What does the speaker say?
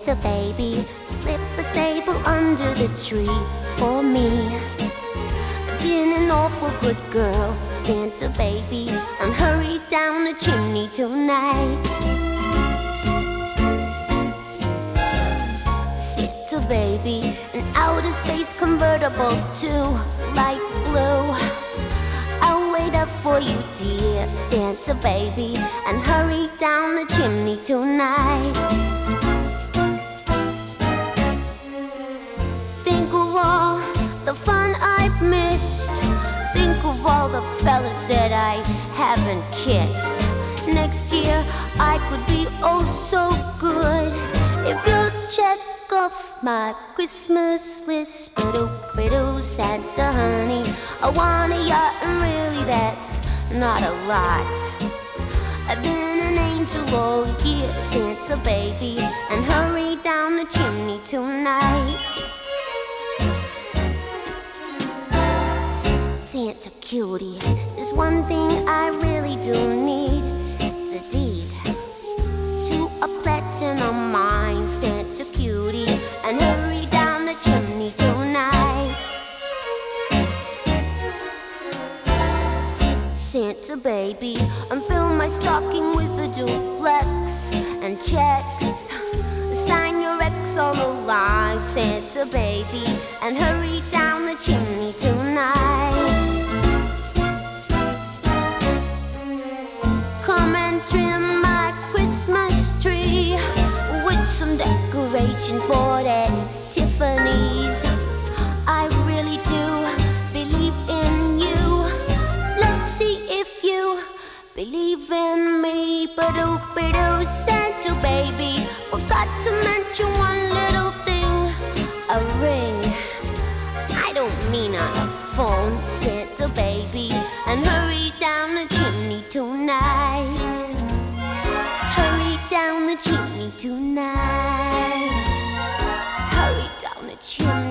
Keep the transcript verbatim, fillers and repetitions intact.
Santa baby, slip a sable under the tree for me. Been an awful good girl, Santa baby, and hurry down the chimney tonight. Santa baby, an outer space convertible to light blue. I'll wait up for you, dear Santa baby, and hurry down the chimney tonight. Think of all the fun I've missed. Think of all the fellas that I haven't kissed. Next year I could be oh so good if you'll check off my Christmas list. Ba-do-ba-do, Santa honey, I want a yacht, and really that's not a lot. I've been an angel all year, Santa baby, and hurry down the chimney tonight. Santa cutie, there's one thing I really do need, the deed to a platinum mine, Santa cutie, and hurry down the chimney tonight. Santa baby, and fill my stocking with a duplex and checks. Sign your ex on the line, Santa baby, and hurry down the chimney tonight. Come and trim my Christmas tree with some decorations bought at Tiffany's. I really do believe in you. Let's see if you believe in me. Ba-do-ba-do, Santa baby, forgot to mention one little thing, a ring. I don't mean on the phone, Santa baby, and hurry down the chimney tonight. Hurry down the chimney tonight. Hurry down the chimney.